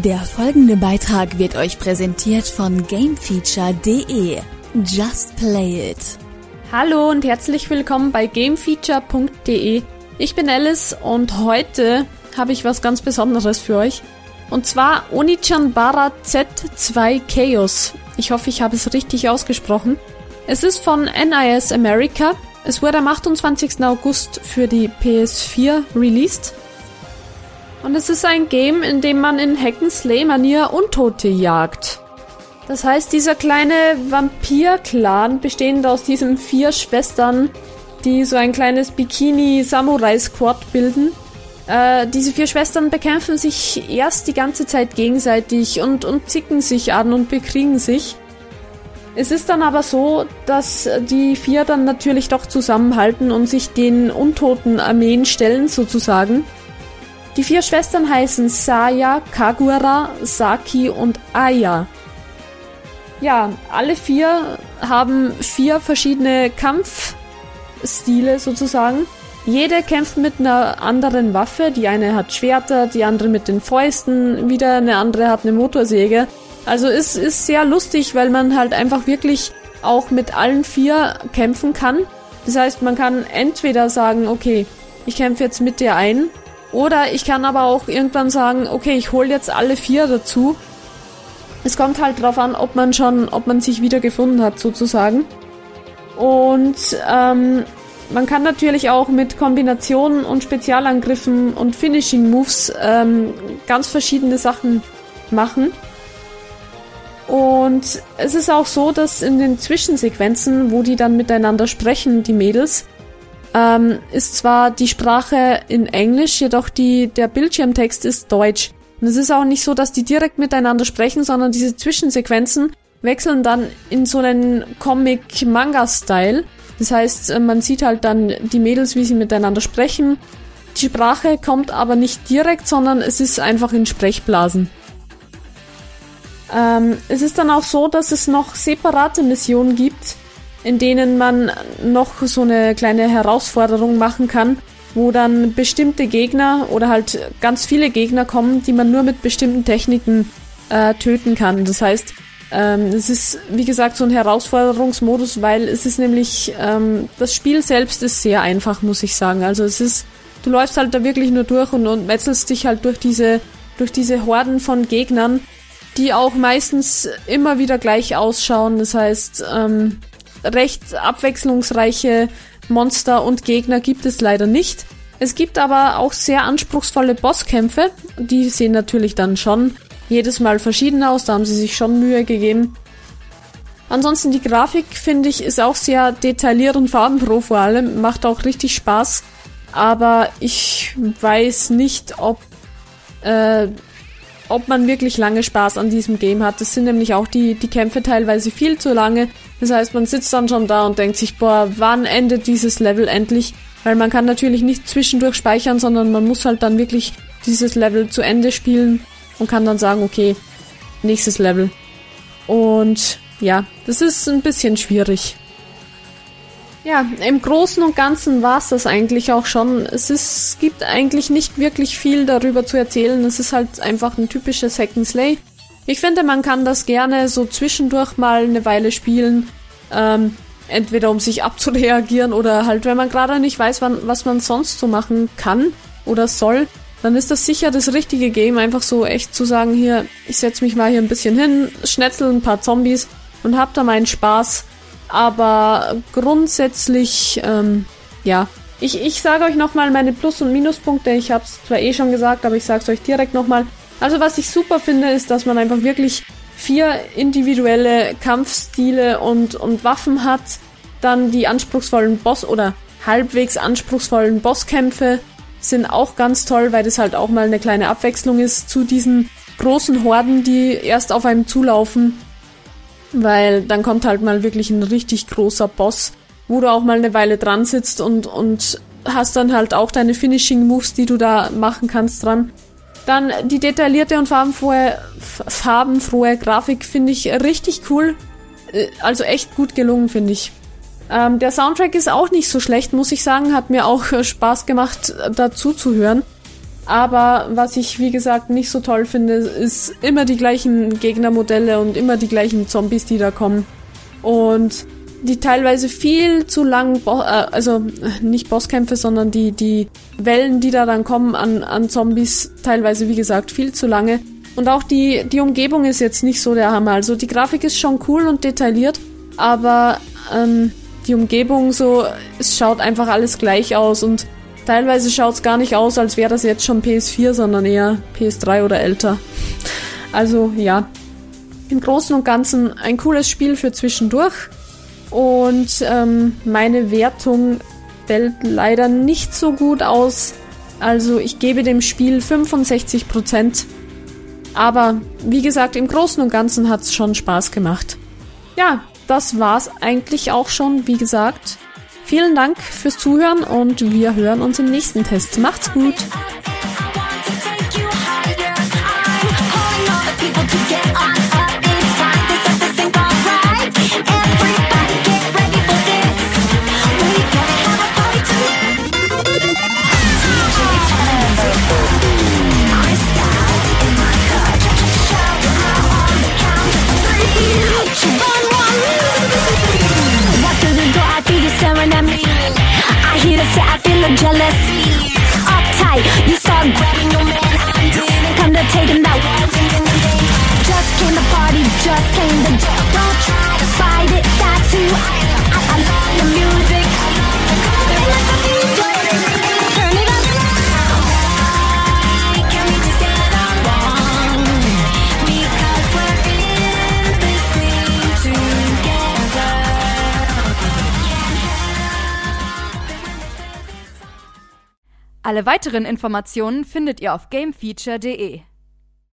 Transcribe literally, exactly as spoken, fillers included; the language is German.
Der folgende Beitrag wird euch präsentiert von Gamefeature punkt de. Just play it. Hallo und herzlich willkommen bei Gamefeature punkt de. Ich bin Alice und heute habe ich was ganz Besonderes für euch. Und zwar Onechanbara Z zwei Chaos. Ich hoffe, ich habe es richtig ausgesprochen. Es ist von N I S America. Es wurde am achtundzwanzigsten August für die P S vier released. Und es ist ein Game, in dem man in Hack-and-Slay-Manier Untote jagt. Das heißt, dieser kleine Vampir-Clan, bestehend aus diesen vier Schwestern, die so ein kleines Bikini-Samurai-Squad bilden, äh, diese vier Schwestern bekämpfen sich erst die ganze Zeit gegenseitig und, und zicken sich an und bekriegen sich. Es ist dann aber so, dass die vier dann natürlich doch zusammenhalten und sich den untoten Armeen stellen, sozusagen. Die vier Schwestern heißen Saya, Kagura, Saki und Aya. Ja, alle vier haben vier verschiedene Kampfstile sozusagen. Jede kämpft mit einer anderen Waffe. Die eine hat Schwerter, die andere mit den Fäusten, wieder eine andere hat eine Motorsäge. Also es ist sehr lustig, weil man halt einfach wirklich auch mit allen vier kämpfen kann. Das heißt, man kann entweder sagen, okay, ich kämpfe jetzt mit der einen, oder ich kann aber auch irgendwann sagen, okay, ich hole jetzt alle vier dazu. Es kommt halt drauf an, ob man schon, ob man sich wieder gefunden hat, sozusagen. Und ähm, man kann natürlich auch mit Kombinationen und Spezialangriffen und Finishing Moves ähm, ganz verschiedene Sachen machen. Und es ist auch so, dass in den Zwischensequenzen, wo die dann miteinander sprechen, die Mädels, ähm, ist zwar die Sprache in Englisch, jedoch die, der Bildschirmtext ist Deutsch. Und es ist auch nicht so, dass die direkt miteinander sprechen, sondern diese Zwischensequenzen wechseln dann in so einen Comic-Manga-Style. Das heißt, man sieht halt dann die Mädels, wie sie miteinander sprechen. Die Sprache kommt aber nicht direkt, sondern es ist einfach in Sprechblasen. Ähm, es ist dann auch so, dass es noch separate Missionen gibt, in denen man noch so eine kleine Herausforderung machen kann, wo dann bestimmte Gegner oder halt ganz viele Gegner kommen, die man nur mit bestimmten Techniken äh, töten kann. Das heißt, ähm, es ist, wie gesagt, so ein Herausforderungsmodus, weil es ist nämlich, ähm, das Spiel selbst ist sehr einfach, muss ich sagen. Also es ist, du läufst halt da wirklich nur durch und, und metzelst dich halt durch diese, durch diese Horden von Gegnern, die auch meistens immer wieder gleich ausschauen. Das heißt, ähm, recht abwechslungsreiche Monster und Gegner gibt es leider nicht. Es gibt aber auch sehr anspruchsvolle Bosskämpfe. Die sehen natürlich dann schon jedes Mal verschieden aus, da haben sie sich schon Mühe gegeben. Ansonsten die Grafik, finde ich, ist auch sehr detailliert und farbenfroh vor allem, macht auch richtig Spaß. Aber ich weiß nicht, ob, äh, ob man wirklich lange Spaß an diesem Game hat. Das sind nämlich auch die, die Kämpfe teilweise viel zu lange. Das heißt, man sitzt dann schon da und denkt sich, boah, wann endet dieses Level endlich? Weil man kann natürlich nicht zwischendurch speichern, sondern man muss halt dann wirklich dieses Level zu Ende spielen und kann dann sagen, okay, nächstes Level. Und ja, das ist ein bisschen schwierig. Ja, im Großen und Ganzen war es das eigentlich auch schon. Es ist, es gibt eigentlich nicht wirklich viel darüber zu erzählen. Es ist halt einfach ein typisches Hack-and-Slay. Ich finde, man kann das gerne so zwischendurch mal eine Weile spielen. Ähm, entweder um sich abzureagieren oder halt, wenn man gerade nicht weiß, wann, was man sonst so machen kann oder soll, dann ist das sicher das richtige Game, einfach so echt zu sagen, hier, ich setze mich mal hier ein bisschen hin, schnetzel ein paar Zombies und hab da meinen Spaß. Aber grundsätzlich, ähm, ja. Ich, ich sage euch nochmal meine Plus- und Minuspunkte. Ich habe es zwar eh schon gesagt, aber ich sage es euch direkt nochmal. Also was ich super finde, ist, dass man einfach wirklich vier individuelle Kampfstile und, und Waffen hat. Dann die anspruchsvollen Boss- oder halbwegs anspruchsvollen Bosskämpfe sind auch ganz toll, weil das halt auch mal eine kleine Abwechslung ist zu diesen großen Horden, die erst auf einem zulaufen. Weil dann kommt halt mal wirklich ein richtig großer Boss, wo du auch mal eine Weile dran sitzt und, und hast dann halt auch deine Finishing Moves, die du da machen kannst dran. Dann die detaillierte und farbenfrohe, farbenfrohe Grafik finde ich richtig cool. Also echt gut gelungen, finde ich. Ähm, der Soundtrack ist auch nicht so schlecht, muss ich sagen. Hat mir auch Spaß gemacht, dazu zu hören. Aber was ich, wie gesagt, nicht so toll finde, ist immer die gleichen Gegnermodelle und immer die gleichen Zombies, die da kommen. Und die teilweise viel zu lang, Bo- äh, also nicht Bosskämpfe, sondern die, die Wellen, die da dann kommen an, an Zombies, teilweise, wie gesagt, viel zu lange. Und auch die, die Umgebung ist jetzt nicht so der Hammer. Also die Grafik ist schon cool und detailliert, aber ähm, die Umgebung so, es schaut einfach alles gleich aus und teilweise schaut es gar nicht aus, als wäre das jetzt schon P S vier, sondern eher P S drei oder älter. Also ja, im Großen und Ganzen ein cooles Spiel für zwischendurch. Und ähm, meine Wertung fällt leider nicht so gut aus. Also ich gebe dem Spiel fünfundsechzig Prozent. Aber wie gesagt, im Großen und Ganzen hat es schon Spaß gemacht. Ja, das war's eigentlich auch schon, wie gesagt. Vielen Dank fürs Zuhören und wir hören uns im nächsten Test. Macht's gut! Jealous, uptight, you start grabbing your man. I didn't come to take him, that wasn't in the day. Just came to party, just came to jump. Don't try to fight it, that's who I am. I, I love the music, I love the color, I love the music. Turn it up now. Why can't we just get along? Because we're in this thing together. Alle weiteren Informationen findet ihr auf gamefeature punkt de.